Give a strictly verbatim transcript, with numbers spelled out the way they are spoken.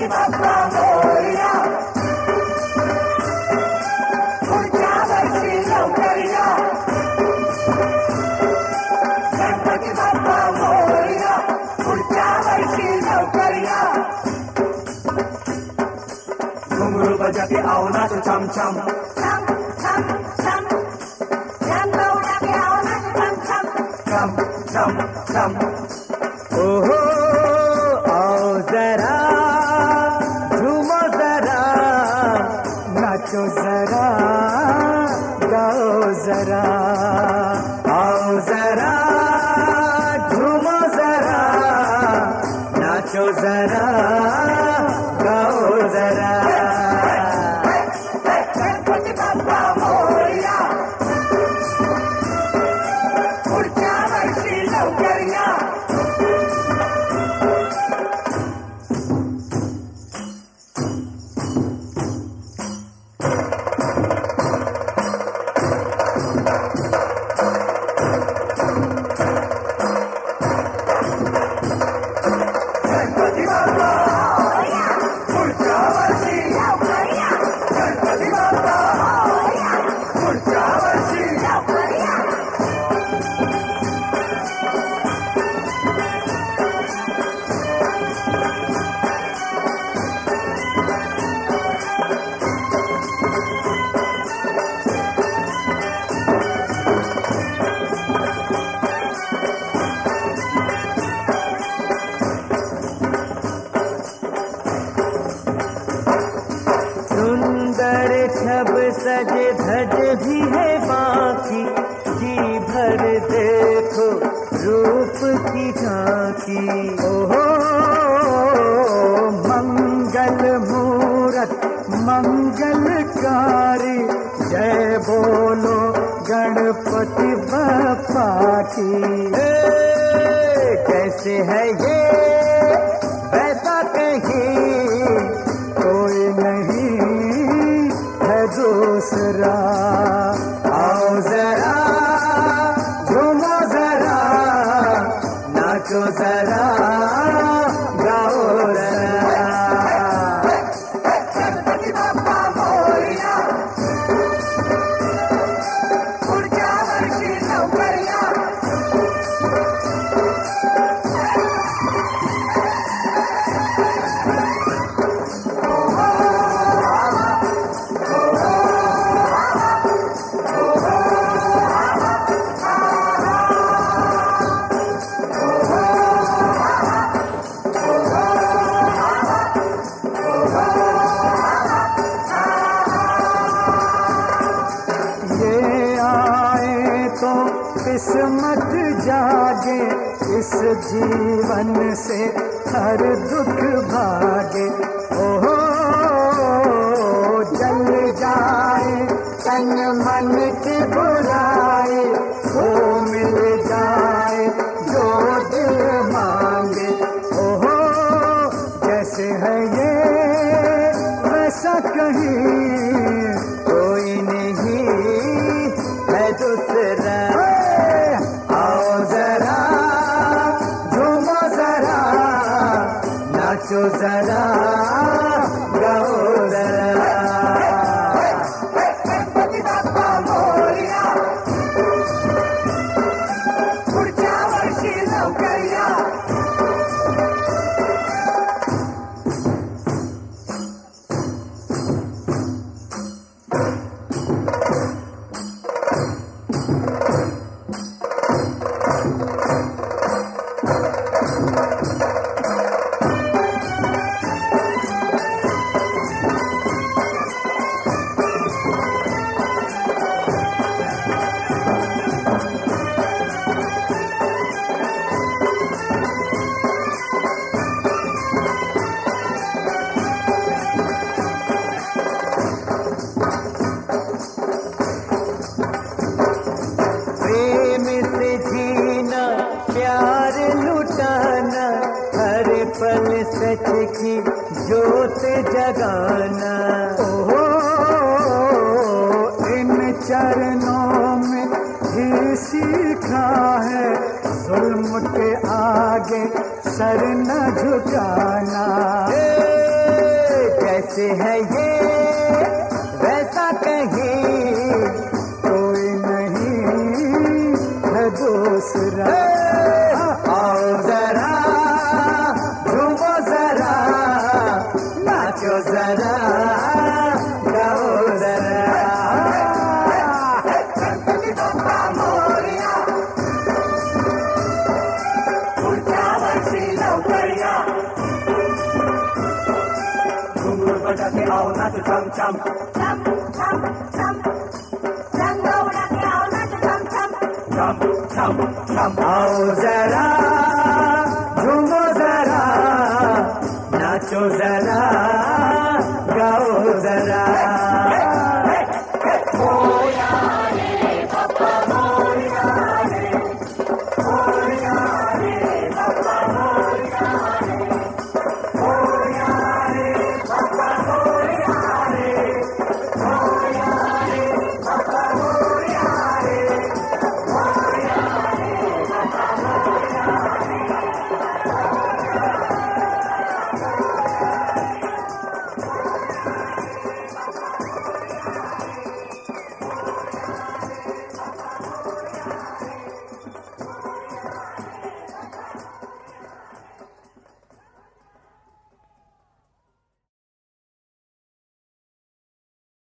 बाप्पा मोरया, पुढच्या वर्षी लवकर या. गणपती बाप्पा मोरया, पुढच्या वर्षी लवकर या. घुंगरू बजाते आओ नाच छम छम छम छम छम. रंग उडाते आओ नाच छम छम छम छम छम. ओहो आओ जरा झूमो जरा, नाचो जरा गाओ जरा. आओ जरा झूमो जरा, नाचो जरा गाओ जरा. गणपती बाप्पा मोरया, पुढच्या वर्षी लवकर या. गणपती बाप्पा मोरया, पुढच्या वर्षी लवकर या. गणपती बाप्पा मोरया, पुढच्या वर्षी लवकर या. सुंदर छब सज धज भी है बाकी, जी भर देखो रूप की झांकी. ओहो मंगल मूरत मंगलकारी, जय बोलो गणपति बाप्पा की. ए, कैसे है ये वैसा कहीं कोई नहीं है दूसरा. आओ जरा झूमो जरा, नाचो जरा गाओ जरा. गणपती बाप्पा मोरया, पुढच्या वर्षी लवकर या. ये आए तो किस्मत जागे, इस जीवन से हर दुख भागे. ओहो जल जाए तन मन की बुराई, वो मिल जाए जो दिल मांगे. ओहो जैसे है ये वैसा कहीं कोई नहीं है दूसरा. आओ जरा झूमो जरा, नाचो जरा गाओ जरा. गणपती बाप्पा मोरया, पुढच्या वर्षी लवकर या. पल सच की जोत जगाना। ओहो इन चरणों में ही सीखा है जुल्म के आगे सर न झुकाना। जैसे है ये वैसा कहीं कोई नहीं है दूसरा। आओ जरा झूमो जरा नाचो जरा गाओ जरा। गणपति बप्पा मोरया, पुढच्या वर्षी लवकर या। घुंगरू बजाते आओ नाचो छम छम छम छम छम, रंग उड़ाते आओ नाचो छम छम छम छम छम। आओ जरा झूमो जरा नाचो जरा गाओ जरा।